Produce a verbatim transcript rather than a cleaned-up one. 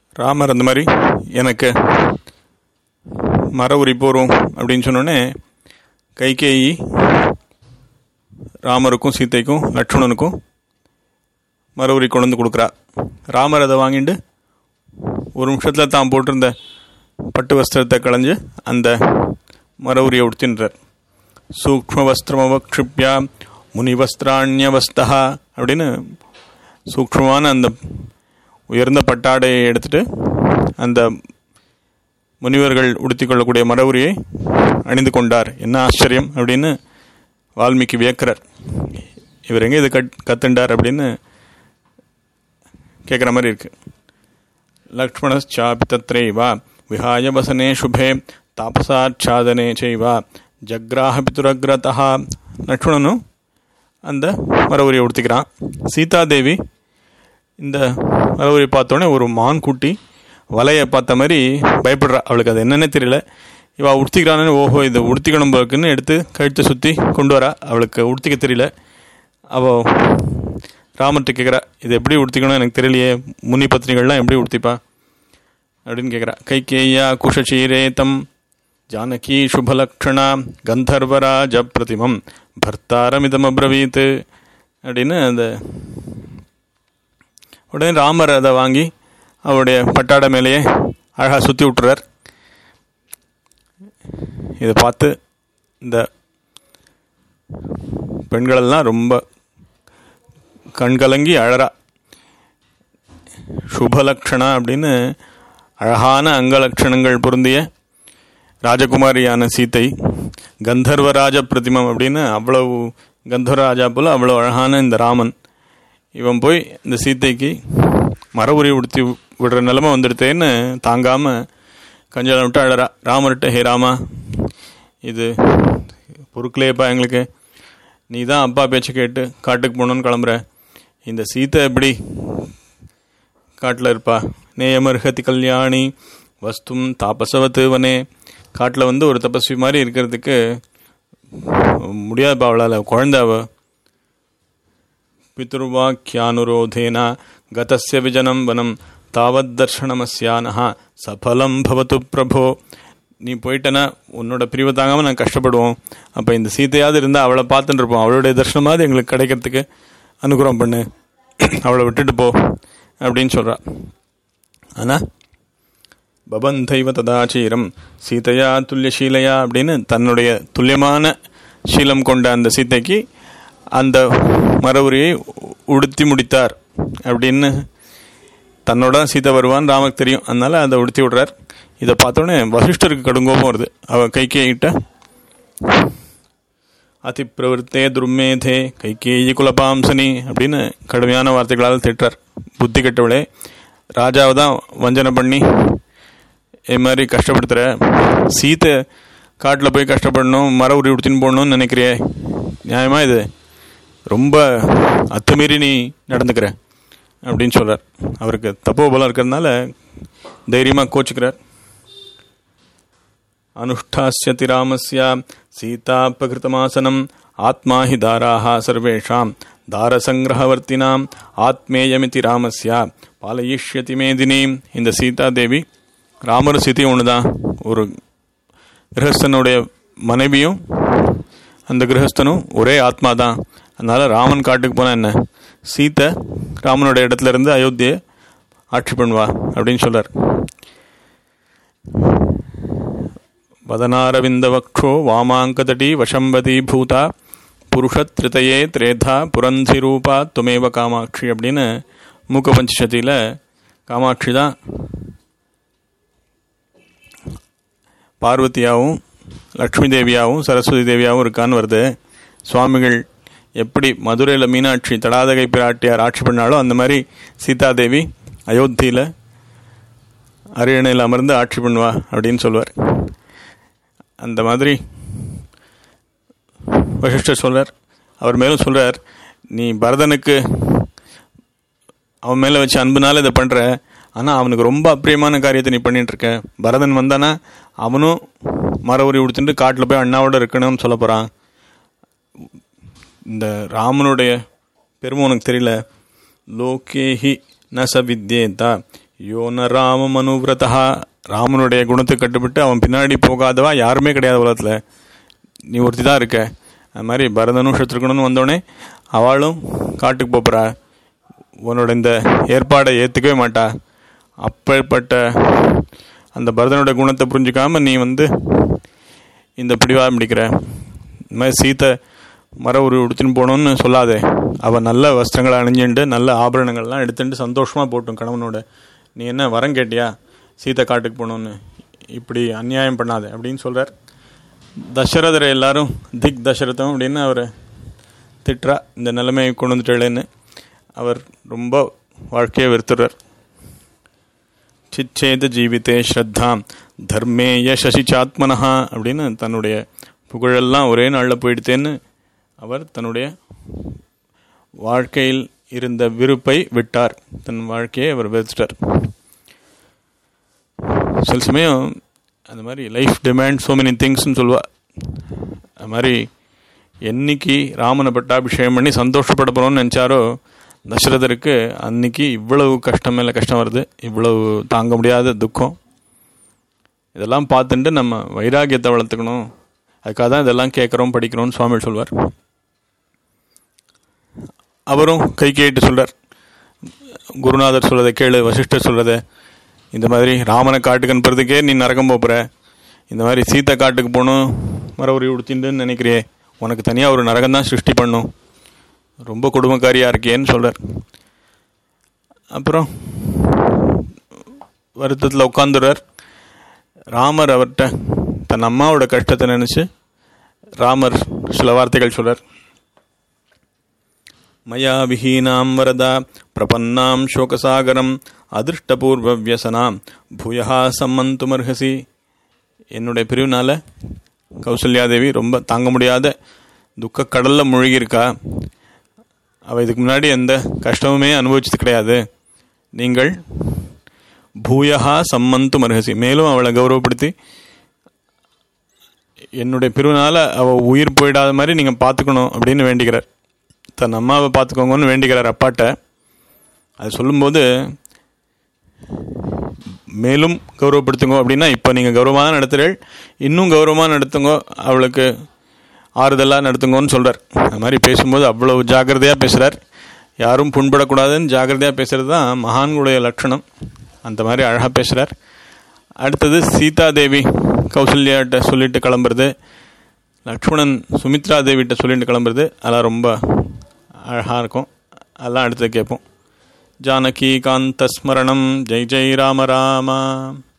ராமர் அந்த மாதிரி எனக்கு மர உரி போகிறோம் அப்படின்னு சொன்னோடனே கைகேயி ராமருக்கும் சீதைக்கும் லட்சுமணனுக்கும் மர உரி கொண்டு வந்து கொடுக்குறா. ராமர் அதை வாங்கிட்டு ஒரு நிமிஷத்தில் தான் போட்டிருந்த பட்டு வஸ்திரத்தை களைஞ்சு அந்த மர உரியை உடுத்தின்றார். சூக்ஷ்ம வஸ்திரமவக்ஷிப்யா முனிவஸ்திராண்யவஸ்தா அப்படின்னு சூக்ஷ்மமான அந்த உயர்ந்த பட்டாடையை எடுத்துட்டு அந்த முனிவர்கள் உடுத்தி கொள்ளக்கூடிய மர உரியை அணிந்து கொண்டார். என்ன ஆச்சரியம் அப்படின்னு வால்மீகி வியக்கிறார். இவர் எங்கே இது கட் கத்துண்டார் அப்படின்னு கேட்குற மாதிரி இருக்கு. லக்ஷ்மணச்சாபி தத்ரைவா விஹாய வசனே சுபே தாபசாச்சாதனே செய்வா ஜக்ராஹ பிதுரக்ரதா. லக்ஷ்மணனும் அந்த மர உரியை உடுத்திக்கிறான். சீதாதேவி இந்த மர உரியை பார்த்தோன்னே ஒரு மான் குட்டி வலையை பார்த்த மாதிரி பயப்படுறா. அவளுக்கு அது என்னன்னே தெரியல. இவள் உடுத்திக்கிறான்னு ஓஹோ இதை உடுத்திக்கணும் போக்குன்னு எடுத்து கழுத்தை சுற்றி கொண்டு வரா. அவளுக்கு உடுத்திக்க தெரியல. அவள் ராமர்கிட்ட கேட்குறா, இது எப்படி உடுத்திக்கணும் எனக்கு தெரியலையே, முனி பத்னிகள்லாம் எப்படி உடுத்திப்பா அப்படின்னு கேட்குறா. கைகேயா குஷசீரேதம் ஜானகி சுபலக்ஷணா கந்தர்வராஜ பிரதிமம் பர்த்தாரமிதம் அப்ரவீத் அப்படின்னு அந்த உடனே ராமர் அதை வாங்கி அவருடைய பட்டாடை மேலேயே அழகாக சுற்றி விட்டுறார். இதை பார்த்து இந்த பெண்களெல்லாம் ரொம்ப கண்கலங்கி அழறா. சுபலக்ஷணா அப்படின்னு அழகான அங்கலட்சணங்கள் பொருந்திய ராஜகுமாரியான சீத்தை, கந்தர்வராஜ பிரதிமம் அப்படின்னு அவ்வளவு கந்தர்வராஜா போல் அவ்வளோ அழகான இந்த ராமன், இவன் போய் இந்த சீத்தைக்கு மர உரி உடுத்தி விடுற நிலைமை வந்துடுத்தேன்னு தாங்காமல் கஞ்சலம் விட்டு அழறா. ராமர்கிட்ட, ஹே ராமா, இது பொறுக்கலையப்பா எங்களுக்கு, நீ தான் அப்பா பேச்சு கேட்டு காட்டுக்கு போகணுன்னு கிளம்புற, இந்த சீத்தை எப்படி காட்டில் இருப்பா? நேயமர்ஹதி கல்யாணி வஸ்தும் தாபசவத்து வனே. காட்டில் வந்து ஒரு தபஸ்வி மாதிரி இருக்கிறதுக்கு முடியாதுப்பா அவளால், குழந்தை அவ. பிதுர்வாக்கியானுரோதேனா கதஸ்ய விஜனம் வனம் தாவத் தர்ஷனமஸ்யானஹா சஃபலம் பவது பிரபோ. நீ போயிட்டனா உன்னோட பிரிவை தாங்காமல் நான் கஷ்டப்படுவோம். அப்போ இந்த சீத்தையாவது இருந்தால் அவளை பார்த்துட்டு இருப்போம், அவளுடைய தர்ஷனமாவது எங்களுக்கு கிடைக்கிறதுக்கு அனுகிரகம் பண்ணு, அவளை விட்டுட்டு போ அப்படின்னு சொல்கிறா. ஆனால் பபந்தைவ ததாச்சீரம் சீதையா துல்லியசீலையா அப்படின்னு தன்னுடைய துல்லியமான சீலம் கொண்ட அந்த சீத்தைக்கு அந்த மர உரியை உடுத்தி முடித்தார் அப்படின்னு தன்னோட சீதை வருவான்னு ராமக்கு தெரியும். அதனால அதை உடுத்தி விடுறார். இதை பார்த்தோன்னே வசிஷ்டருக்கு கடுங்கோபம் வருது. அவள் கைகேயிட்ட, அதி பிரவருத்தே துர்மேதே கைகேயி குலபாம்சனி அப்படின்னு கடுமையான வார்த்தைகளால் திட்டுறார். புத்தி கெட்டவளே, ராஜாவை தான் வஞ்சனை பண்ணி இது மாதிரி கஷ்டப்படுத்துகிற, சீத்தை காட்டில் போய் கஷ்டப்படணும், மர உரி உடுத்தின்னு போடணும்னு நினைக்கிறியே, நியாயமா இது? ரொம்ப அத்துமீறி நீ நடந்துக்கிற அப்படின்னு சொல்கிறார். அவருக்கு தப்போபலம் இருக்கிறதுனால தைரியமாக கோச்சுக்கிறார். அனுஷ்டாஸ்யதி ராமஸ்ய சீதா பிரகிருதமாசனம் ஆத்மா ஹி தாராஹ சர்வேஷாம் தாரசங்கிரகவர்த்தினாம் ஆத்மேயமிதி ராமஸ்ய பாலயிஷ்யதி மேதினி. இந்த சீதா தேவி, ராமர் சீதையும் ஒன்று தான், ஒரு கிரகஸ்தனுடைய மனைவியும் அந்த கிரகஸ்தனும் ஒரே ஆத்மா தான். அதனால ராமன் காட்டுக்கு போனால் என்ன, சீத்தை ராமனோட இடத்துல இருந்து அயோத்தியை ஆட்சி பண்ணுவா அப்படின்னு சொல்றார். வதனாரவிந்த வக்ஷோ வாமாங்கதடி வசம்பதி பூதா புருஷத்ரிதயே திரேதா புரந்தி ரூபா துமேவ காமாட்சி அப்படின்னு மூக்க பஞ்சசதியில் காமாட்சி தான் பார்வதியாகவும் லக்ஷ்மி தேவியாகவும் சரஸ்வதி தேவியாகவும் இருக்கான்னு வருது. சுவாமிகள் எப்படி மதுரையில் மீனாட்சி தடாதகை பிராட்டியார் ஆட்சி பண்ணாலும் அந்த மாதிரி சீதாதேவி அயோத்தியில் அரியணையில் அமர்ந்து ஆட்சி பண்ணுவா அப்படின்னு சொல்லுவார். அந்த மாதிரி வசிஷ்டர் சொல்கிறார். அவர் மேலும் சொல்கிறார், நீ பரதனுக்கு அவன் மேலே வச்சு அன்புனால இதை பண்ணுற, ஆனால் அவனுக்கு ரொம்ப அப்பிரியமான காரியத்தை நீ பண்ணிட்டு இருக்க. பரதன் வந்தானா அவனும் மர உரி உடுத்துட்டு காட்டில் போய் அண்ணாவோட இருக்கணும்னு சொல்ல போகிறான். இந்த ராமனுடைய பெருமை உனக்கு தெரியல. லோகேஹி ந ச வித்யேதா யோன ராமம் அனுவிரதா, ராமனுடைய குணத்தை கட்டுப்பட்டு அவன் பின்னாடி போகாதவா யாருமே கிடையாது உலகத்தில், நீ ஒருத்தி தான் இருக்க. அது மாதிரி பரதனும் சத்ருகனும் வந்தோடனே அவளும் காட்டுக்கு போகிறா, உன்னோட இந்த ஏற்பாடை ஏற்றுக்கவே மாட்டா. அப்பேற்பட்ட அந்த பரதனுடைய குணத்தை புரிஞ்சுக்காமல் நீ வந்து இந்த பிடிவாதம் பிடிக்கிற. இந்த மாதிரி சீத்தை மர ஒரு உடுத்தின்னு போகணுன்னு சொல்லாதே, அவள் நல்ல வஸ்திரங்களை அணிஞ்சுட்டு நல்ல ஆபரணங்கள்லாம் எடுத்துட்டு சந்தோஷமாக போட்டும் கணவனோட. நீ என்ன வரம் கேட்டியா சீத்தை காட்டுக்கு போகணுன்னு, இப்படி அநியாயம் பண்ணாதே அப்படின்னு சொல்கிறார். தசரதரை எல்லாரும் திக் தசரதம் அப்படின்னு அவரை திட்டுறா, இந்த நிலைமையை கொண்டு வந்துட்டேன்னு. அவர் ரொம்ப வாழ்க்கையை வெறுத்துறார். சிச்சேத ஜீவித்தே ஸ்ரத்தாம் தர்மேய சசிச்சாத்மனஹா அப்படின்னு தன்னுடைய புகழெல்லாம் ஒரே நாளில் போயிடுத்தேன்னு அவர் தன்னுடைய வாழ்க்கையில் இருந்த விருப்பை விட்டார். தன் வாழ்க்கையை அவர் வெறுத்துட்டார். சில சமயம் அந்த மாதிரி லைஃப் டிமாண்ட் ஸோ மெனி திங்ஸ்ன்னு சொல்லுவா. அது மாதிரி என்னைக்கு ராமனை பட்டாபிஷேகம் பண்ணி சந்தோஷப்பட போகிறோன்னு நினச்சாரோ தசரதருக்கு அன்னைக்கு இவ்வளவு கஷ்டம் மேலே கஷ்டம் வருது, இவ்வளவு தாங்க முடியாத துக்கம். இதெல்லாம் பார்த்துட்டு நம்ம வைராகியத்தை வளர்த்துக்கணும், அதுக்காக தான் இதெல்லாம் கேட்குறோம் படிக்கிறோம்னு சுவாமி சொல்வார். அவரும் கை கேட்டு சொல்கிறார், குருநாதர் சொல்கிறத கேளு, வசிஷ்டர் சொல்கிறத. இந்த மாதிரி ராமனை காட்டுக்கு அனுப்புறதுக்கே நீ நரகம் போகிற, இந்த மாதிரி சீத்தை காட்டுக்கு போகணும் மர உரி உடுத்தின்னு நினைக்கிறியே, உனக்கு தனியாக ஒரு நரகம் தான் சிருஷ்டி பண்ணும், ரொம்ப குடும்பக்காரியாக இருக்கேன்னு சொல்கிறார். அப்புறம் வருத்தத்தில் உட்காந்துடுறார். ராமர் அவர்கிட்ட தன் அம்மாவோட கஷ்டத்தை நினச்சி ராமர் சில வார்த்தைகள் சொல்கிறார். மயா விஹீனாம் வரதா பிரபன்னாம் சோகசாகரம் அதிருஷ்டபூர்வ வியசனாம் பூயா சம்மந்துமர்ஹசி. என்னுடைய பிரிவுனால கௌசல்யாதேவி ரொம்ப தாங்க முடியாத துக்க கடலில் மூழ்கியிருக்கா. அவள் இதுக்கு முன்னாடி எந்த கஷ்டமுமே அனுபவிச்சது கிடையாது. நீங்கள் பூயா சம்மந்து மர்ஹசி, மேலும் அவளை கௌரவப்படுத்தி என்னுடைய பிரிவுனால அவள் உயிர் போயிடாத மாதிரி நீங்கள் பார்த்துக்கணும் அப்படின்னு வேண்டிக்கிறார். தன் அம்மாவை பார்த்துக்கோங்கன்னு வேண்டிக்கிறார் அப்பாட்ட. அது சொல்லும்போது மேலும் கௌரவப்படுத்துங்க அப்படின்னா, இப்போ நீங்கள் கௌரவமாக நடத்துகிறீள், இன்னும் கௌரவமாக நடத்துங்க, அவளுக்கு ஆறுதலாக நடத்துங்கன்னு சொல்கிறார். அது மாதிரி பேசும்போது அவ்வளவு ஜாக்கிரதையாக பேசுகிறார். யாரும் புண்படக்கூடாதுன்னு ஜாக்கிரதையாக பேசுகிறது தான் மகான்களுடைய லட்சணம். அந்த மாதிரி அழகாக பேசுகிறார். அடுத்தது சீதா தேவி கௌசல்யாட்ட சொல்லிட்டு கிளம்புறது, லக்ஷ்மணன் சுமித்ரா தேவிகிட்ட சொல்லிட்டு கிளம்புறது, அதெல்லாம் ரொம்ப அழகாக இருக்கும். அதெல்லாம் அடுத்து கேட்போம். ஜானகி காந்த ஸ்மரணம். ஜெய் ஜெய் ராம ராமா.